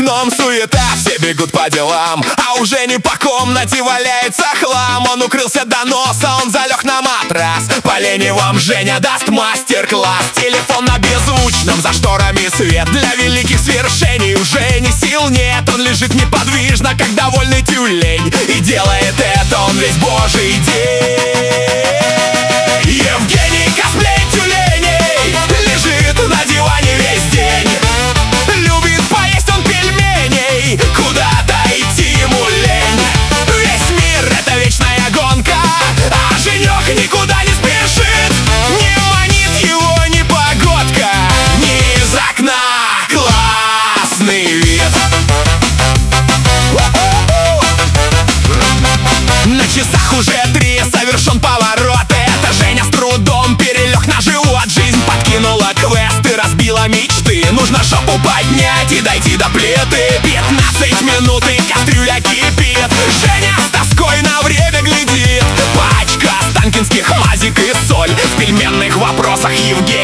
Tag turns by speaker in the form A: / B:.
A: окном суета, все бегут по делам, а уже не по комнате валяется хлам. Он укрылся до носа, он залег на матрас. По лени вам Женя даст мастер-класс. Телефон на беззвучном, за шторами свет. Для великих свершений уже ни сил нет. Он лежит неподвижно, как довольный тюлень, и делает это он весь божий день. Евгений косплей тюленей лежит на диване весь день. Любит поесть он пельменей, куда-то идти ему лень. Весь мир — это вечная гонка, а Женек никуда не спешит. Не манит его ни погодка, ни из окна классный вид. На часах уже 3, совершен поворот. Это Женя с трудом перелег на живот. Жизнь подкинула квесты, разбила мечты. Нужно жопу поднять и дойти до плиты. 15 минут и кастрюля кипит. Женя с тоской на время глядит. Пачка останкинских мазик и соль. В пельменных вопросах Евгений